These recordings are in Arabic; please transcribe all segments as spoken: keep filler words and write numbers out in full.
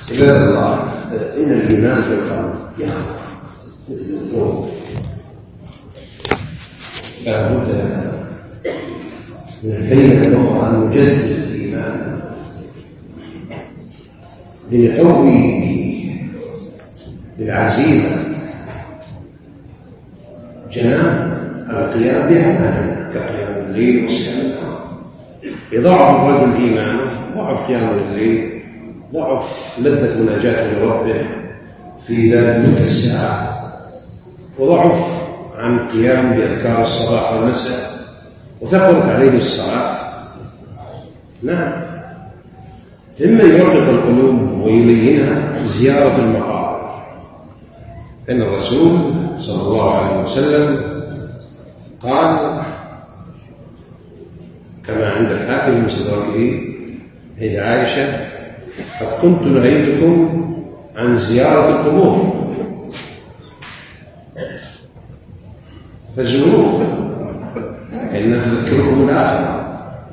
عباد الله، إن الإيمان في القلب يخلق مثل الثوب، لا بد من الفيلة له أن نجدد إيماننا لنحوي بالعزيمة جنان على القيام بأعمالنا كقيام الليل وصيام النهار. يضعف الرجل إيمانه، ضعف قيام الليل، ضعف لذة مناجاته لربه في ذلك الساعة، وضعف عن القيام بأذكار الصباح والمساء، وثقلت عليه الصلاة. نعم، ثم يرقق القلوب ويلينها زيارة المقابر، إن الرسول صلى الله عليه وسلم قال كما عند الحاكم المستدرك هي عائشة: قد كنت نهيتكم عن زيارة القبور فزوروها فإنها تذكركم الآخرة.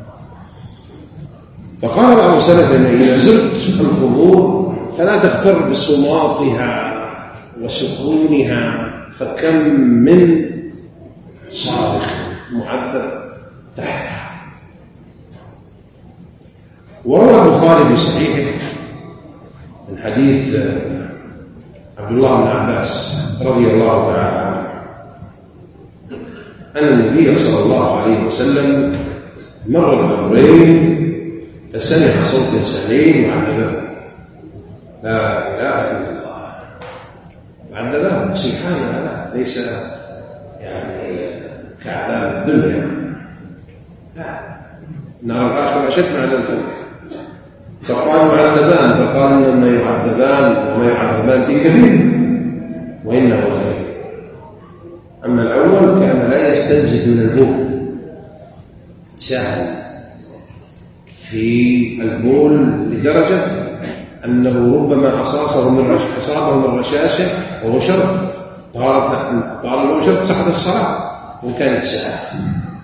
فقال بعض سلفنا: إذا زرت القبور فلا تغتر بصماتها وسكونها، فكم من صارخ معذب تحتها. وروى البخاري في صحيحه من حديث عبد الله بن عباس رضي الله تعالى عنه أن النبي صلى الله عليه وسلم مر بقبرين فسمع صوت إنسانين معذبان: لا إله إلا الله. معذبان سبحان الله، ليس يعني كعذاب الدنيا، لا، النار الآخرة أشد من عذاب الدنيا. فقال معذبان، فقال إنما يعذبان وما يعذبان في كبير وإنه لكبير. أما الأول كان لا يستنزف من البول، سهل في البول لدرجة أنه ربما أصابه من أصابه من رشاشة وهو شرط، قال له شرط صحة الصلاة وكانت ساعة.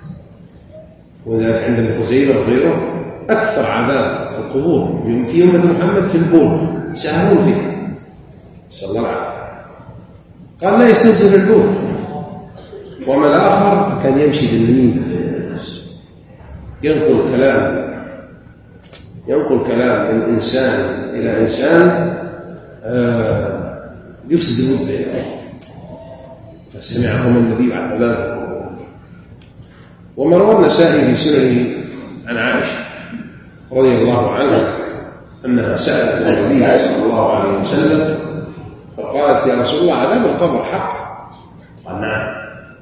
وذلك عند ابن خزيمة وغيره أكثر عذاب القبور في أمة محمد في البول، سهلون فيه صلى الله عليه وسلم. قال لا يستنزف البول. وما الآخر كان يمشي بالنميمة الناس، ينقل كلام ينقل كلام من إنسان إلى إنسان آه يفسد الود بينهم، فسمعهم النبي عذاب. وما روى النسائي في سننه عن عائشة رضي الله عنها أنها سألت النبي صلى الله عليه وسلم فقالت: يا رسول الله، عذاب القبر حق؟ قال: نعم.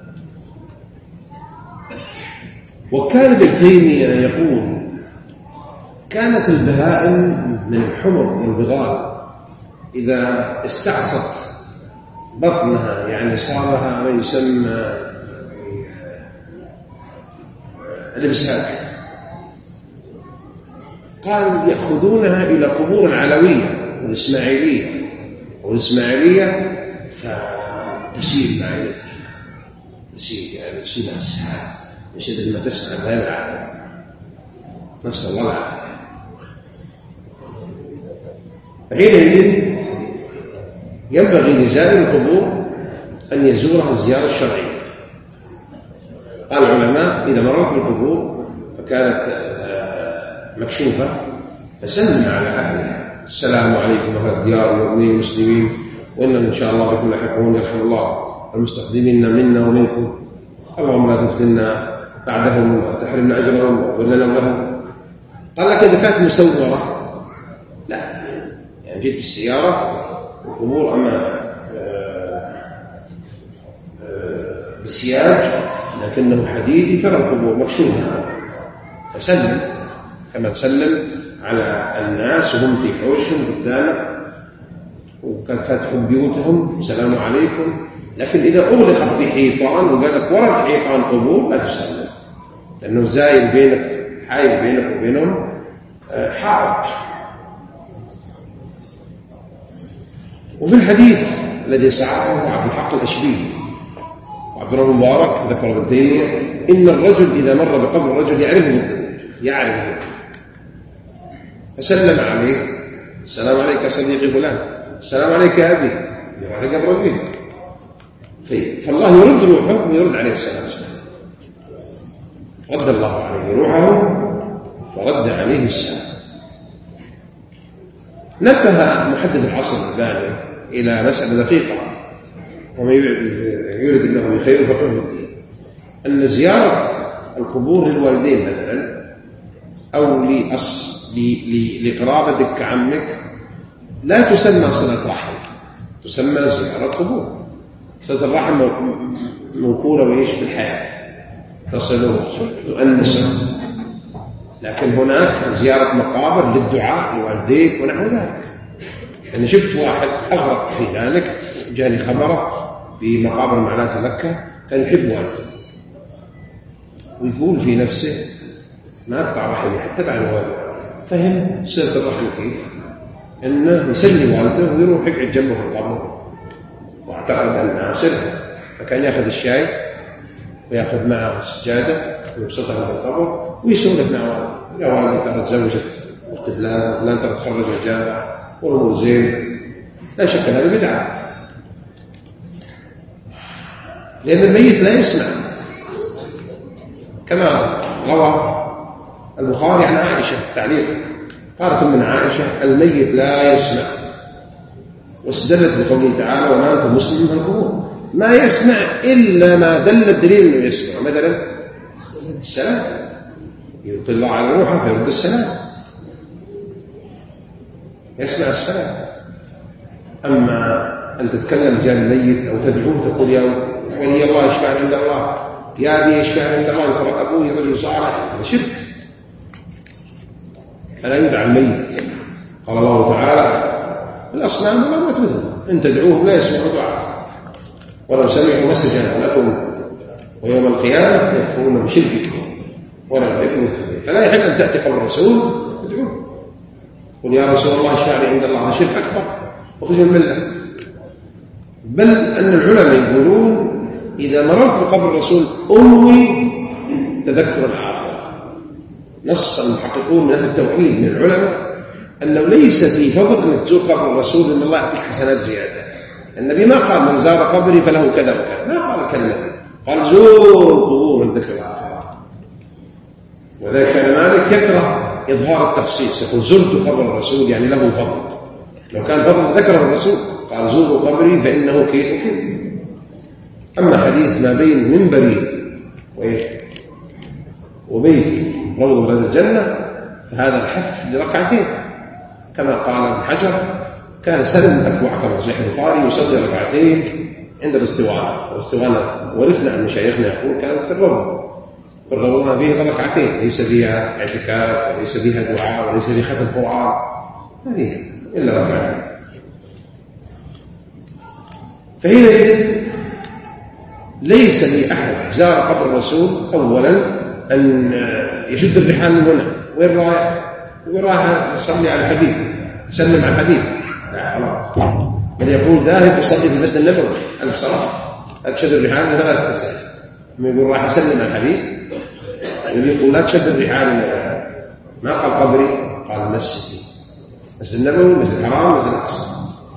وكان ابن تيمية يقول: كانت البهائم من الحمر والبغال إذا استعصت بطنها، يعني صار لها ما يسمى الإمساك، قال يأخذونها إلى قبور العلوية والإسماعيلية والإسماعيلية فتسيل معينتها، تسيل يعني تسيل السحاب من شدة ما تسمع بهذا العالم، نسأل الله العافية. فحينئذ ينبغي لزائر القبور أن يزورها الزيارة الشرعية. قال العلماء: إذا مرت القبور فكانت مكشوفة فسلم على أهلها: السلام عليكم أهل الديار المؤمنين المسلمين، وإننا إن شاء الله بكم لاحقون، يرحم الله المستقدمين منا ومنكم، اللهم لا تفتنا بعدهم وتحرمنا أجرهم واغفر لنا ولهم. قال: لكن إذا كانت مسورة لا، يعني جيت بالسيارة القبور أما بالسياج لكنه حديدي ترى القبور مكشوفة، فسلم كما تسلم على الناس وهم في حوشهم قدامك وقد فتحوا بيوتهم السلام عليكم. لكن إذا أغلقت بحيطان وقال لك وراء الحيطان قبور لا تسلم، لأنه زايد بينك، حايل بينك وبينهم حائط. وفي الحديث الذي صححه عبد الحق الأشبيلي وعبد الله المبارك ذكر ابن تيمية: إن الرجل إذا مر بقبر الرجل يعرفه يعرفه فسلم عليه السلام عليك يا صديقي فلان، السلام عليك يا أبي، عليك قبر أبيك. فالله يرد روحه ويرد عليه السلام. رد الله عليه روحه فرد عليه السلام. نبه محدث العصر الثاني إلى مسألة دقيقة، ومن يريد الله من خير فقه الدين، أن زيارة القبور للوالدين مثلا أو لأص... لقرابتك كعمك لا تسمى صلة رحم، تسمى زيارة قبور. صلة الرحم موكولة وإيش بالحياة، تصله تؤنسه، لكن هناك زيارة مقابر للدعاء لوالديك ونحو ذلك. أنا شفت واحد أغرق في ذلك، جاني خبره بمقابر معناته مكة، كان يحب والده ويقول في نفسه ما أقطع رحمي حتى بعد والده. فهم صلة الرحم كيف؟ أنه يسلي والده ويروح يقعد جنبه في القبر، واعتقد أنها صلة، فكان يأخذ الشاي ويأخذ معه السجادة ويبسطها من القبر ويسولف مع والده، يا والدي ترى تزوجت أخت فلان، فلان ترى تخرج الجامعة والأمور زين. لا شك هذا بدعة، لأن الميت لا يسمع، كما روى البخاري عن عائشة تعليقا قالت من عائشة الميت لا يسمع، واستدلت بقوله تعالى وما أنت مسلم من القبور، ما يسمع إلا ما دل الدليل أنه يسمع. مثلا السلام، يلقي الله على روحه فيرد السلام، يسمع السلام. أما أن تتكلم جانب الميت أو تدعوه تقول يا ولي الله يشفعني عند الله، يا أبي يشفعني عند الله، أنت أبوي رجل صالح، هذا شرك، فلا يدعى الميت. قال الله تعالى الأصنام والأموات مثلهم، إن تدعوهم لا يسمعوا دعاء ولو سمعوا ما استجابوا لكم ويوم القيامة يكفرون بشرككم ولا يكفرون به. فلا يحل أن تأتي قبر الرسول تدعوه قل يا رسول الله اشفعني عند الله، هذا شرك أكبر وخرج من الملة. بل أن العلماء يقولون إذا مررت بقبر الرسول أنوي تذكر الآخرة. نص المحققون من أهل التوحيد من العلماء أنه ليس في فضل أنك تزور قبر الرسول إن الله يعطيك حسنات زيادة. النبي ما قال من زار قبري فله كذا وكذا، ما قال الكلمة، قال زور قبور من ذكر الآخرة. وذلك كان مالك يكره إظهار التخصيص، يقول زرت قبر الرسول يعني له فضل، لو كان فضل ذكره الرسول قال زوروا قبري فإنه كيف وكيف. أما حديث ما بين منبري وبيتي روض من الجنة فهذا الحث لركعتين، كما قال ابن حجر كان سلم أكبر كما في صحيح البخاري يصلي ركعتين عند الاستواء. والاستواء ورثنا عن مشايخنا يقول كانت في الروضة، في الروضة فيها ركعتين ليس فيها اعتكاف وليس فيها دعاء وليس فيها ختم القرآن، ما فيها إلا ركعتين. فحينئذ ليس لأحد زار قبر الرسول أولا أن يشد الرحال من هنا، وين رايح؟ وين رايح يصلي على الحبيب، يسلم على الحبيب، لا خلاص. بل يقول ذاهب يصلي في المسجد النبوي ألف صلاة، تشد الرحال من ثلاث مساجد. يقول راح يسلم على الحبيب، يقول لا تشد الرحال، ما قال قبري، قال مسجدي، مسجد النبوي، مسجد الحرام، مسجد الأقصى.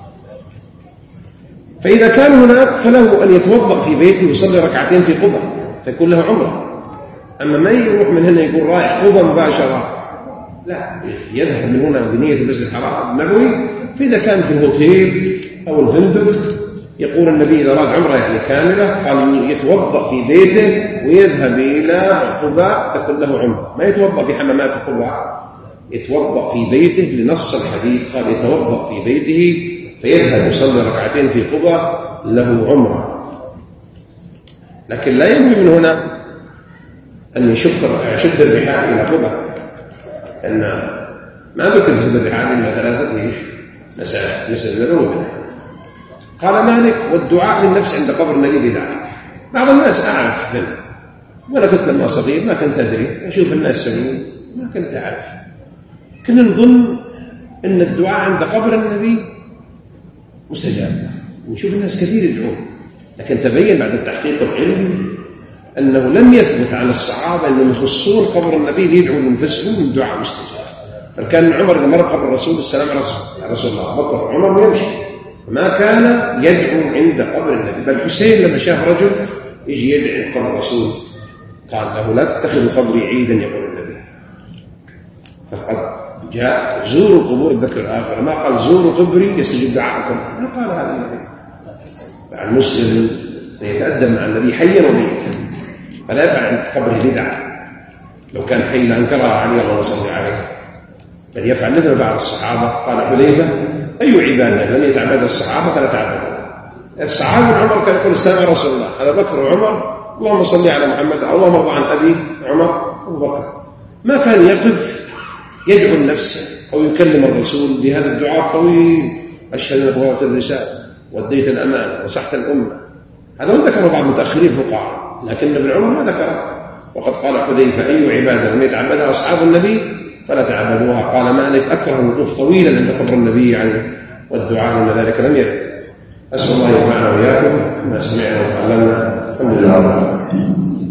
فإذا كان هناك فله أن يتوضأ في بيته ويصلي ركعتين في قبة فيكون له عمره. أما ما يروح من هنا يقول رايح قبة مباشرة، لا، يذهب من هنا بنية المسجد الحرام النبوي. فإذا كان في الهوتيل أو الفندق يقول النبي إذا أراد عمره يعني كاملة قال يتوضأ في بيته ويذهب إلى قباء تكون له عمره، ما يتوضأ في حمامات قباء، يتوضأ في بيته لنص الحديث قال يتوضأ في بيته فيذهب يصلي ركعتين في قباء له عمره. لكن لا ينوي من هنا أن يشد الرحال إلى قباء، لأن ما بكر يشد الرحال إلا ثلاثة مساجد مسجد النبوي. قال مالك والدعاء للنفس عند قبر النبي بدعة. بعض الناس أعرف منه، وأنا كنت لما صغير ما كنت أدري، أشوف الناس يسوون ما كنت أعرف، كنا نظن أن الدعاء عند قبر النبي مستجاب، ونشوف الناس كثير يدعون، لكن تبين بعد التحقيق العلمي أنه لم يثبت عن الصحابة أنهم يخصون قبر النبي ليدعوا لأنفسهم من دعاء مستجاب. فكان عمر إذا مر قبر الرسول السلام على رسول الله، بكر عمر يمشي، ما كان يدعو عند قبر النبي. بل حسين لما شاف رجل يجي يدعو عند قبر الرسول قال له لا تتخذوا قبري عيدا يقول النبي. فقد جاء زوروا قبور الذكر الآخر، ما قال زوروا قبري يستجيب دعاءكم، ما قال هذا النبي. المسلم يتأدب مع النبي حيا وميتا، فلا يفعل عند قبره بدعة. لو كان حي لأنكرها عليه اللهم صل عليه، بل يفعل مثل بعض الصحابة. قال حذيفة أي عبادة لم يتعبد الصحابة فلا تعبدوا. الصحابة عمر كان يقول السلام على رسول الله، هذا بكر وعمر اللهم صل على محمد، اللهم ارضى عن أبي عمر وأبو بكر. ما كان يقف يدعو النفس أو يكلم الرسول بهذا الدعاء الطويل: أشهد أنك بلغت الرسالة وأديت الأمانة ونصحت الأمة. هذا ما ذكره بعض المتأخرين الفقهاء، لكن ابن عمر ما ذكره. وقد قال حذيفة أي عبادة لم يتعبدها أصحاب النبي فلا تعبدوها. قال مالك أكره الوقوف طويلا عند قبر النبي يعني والدعاء لما ذلك لم يرد. أسأل الله ينفعنا وإياكم ما سمعنا وتعلمنا. الحمد لله رب العالمين.